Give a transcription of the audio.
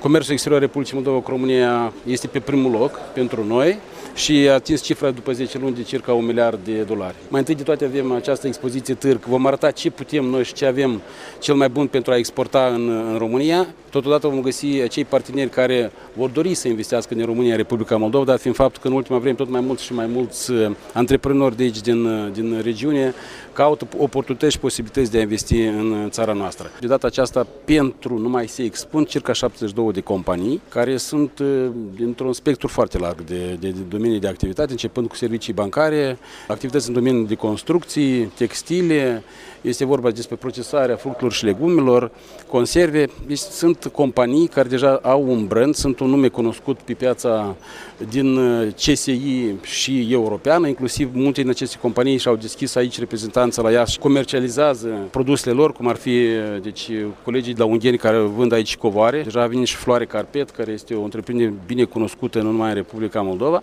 Comerțul exterior al Republicii Moldova cu România este pe primul loc pentru noi și a atins cifra după 10 luni de circa $1 miliard. Mai întâi de toate avem această expoziție târg, vom arăta ce putem noi și ce avem cel mai bun pentru a exporta în România. Totodată vom găsi acei parteneri care vor dori să investească în România, Republica Moldova, dar fiind faptul că în ultima vreme tot mai mulți și mai mulți antreprenori de aici din regiune caută oportunități și posibilități de a investi în țara noastră. De data aceasta, pentru numai se expun circa 72 de companii care sunt dintr-un spectru foarte larg de domenii de activitate, începând cu servicii bancare, activități în domeniul de construcții, textile, este vorba despre procesarea fructelor și legumelor, conserve. Deci sunt companii care deja au un brand, sunt un nume cunoscut pe piața din CSI și europeană, inclusiv multe din aceste companii și-au deschis aici reprezentanța la Iași și comercializează produsele lor, cum ar fi colegii de la Ungheni care vând aici covoare. Deja vine și Floare Carpet, care este o întreprindere bine cunoscută nu numai în Republica Moldova.